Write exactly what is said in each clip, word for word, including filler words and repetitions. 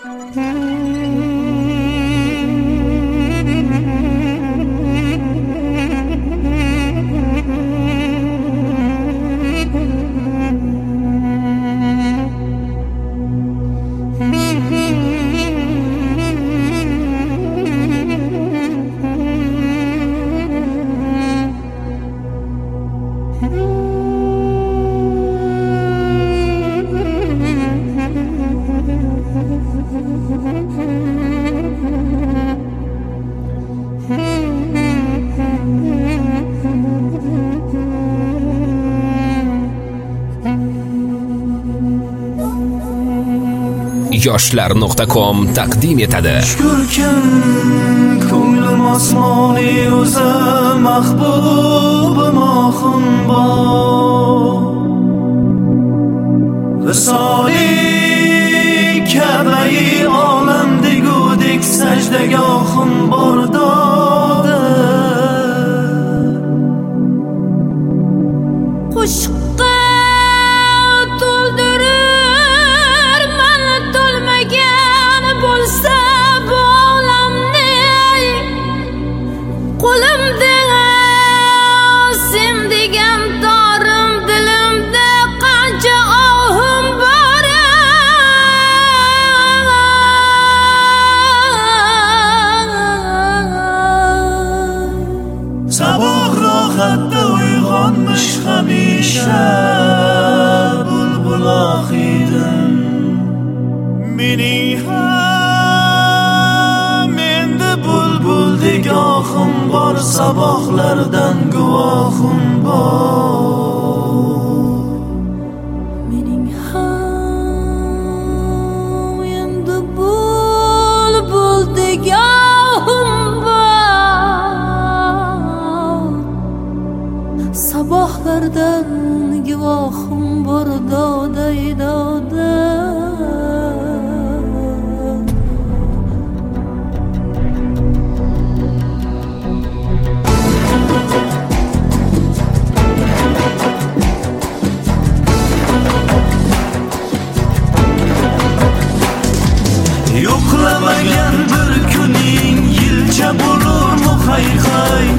yoshlar nuqta com taqdim etadi. Shukr ko'nglim osmoni o'zi mahbubim oxunbor Visoli Kabai olam degudek sajdaga oxunbor doda Qo'shiqqa to'ldirir mana to'lmagan bo'lsa bu olamni qo'limda sen degan dorim dilimda qancha ohim bor Sabah rohatda uyg'onmish hamisha bulbul oxidim mening ham endi bulbuldek oxim bor sabohlardan guvohim bor mening ham endi bulbuldek ohim bor sabohlardan guvohim bor doday doda yo'qlamagan bir kuning yilcha bo'lurmi hay hay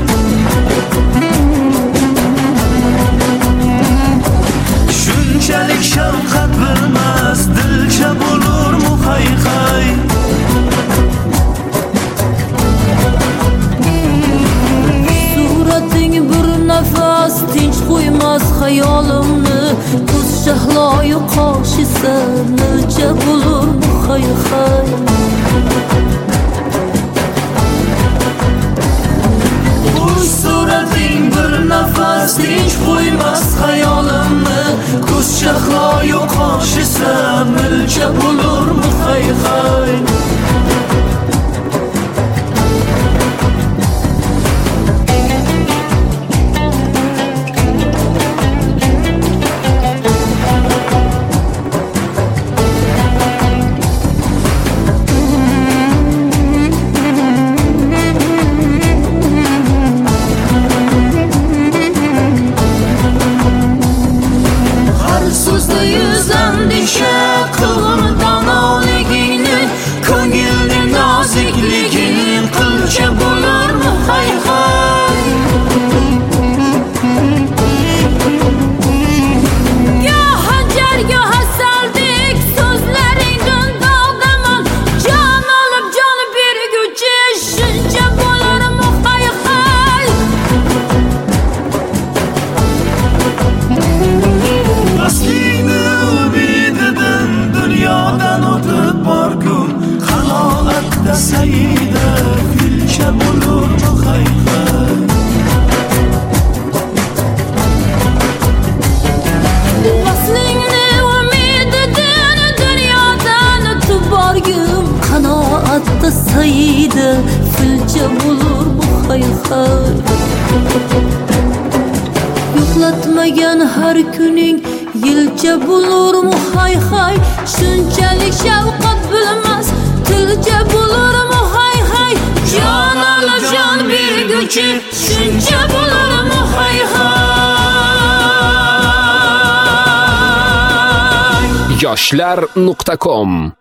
shunchalik shafqat bilmas dilcha bo'lurmi hay hay surating bir nafas tinch qo'ymas xayolimni ko'z shahloyi qoshisa nilcha bo'lur hay hay bu surating bir nafas tinch qo'ymas xayolimni ko'z shahloyi qoshisa nilcha bo'lurmi hay hay so'zda yuz andisha qilg'in donoligingni ko'ngilni nozikliging qilcha bo'larmi hay hay goh hajar goh asaldek so'zlaringdan dog'daman jon olib jon berguchi shuncha bo'larmi hay hay Aslini umididan dunyodan o'tib borgum qanoatda saida filcha bo'lurmi hay hay Aslingni umididan dunyodan o'tib borgum qanoatda saida filcha bo'lurmi hay hay yo'qlatmagan har kuning yilcha bo'lurmi hay hay shunchalik shafqat bilmas tilcha bo'lurmi hay hay jon olib jon berguchi shuncha bo'lurmi hay hay yoshlar nuqta com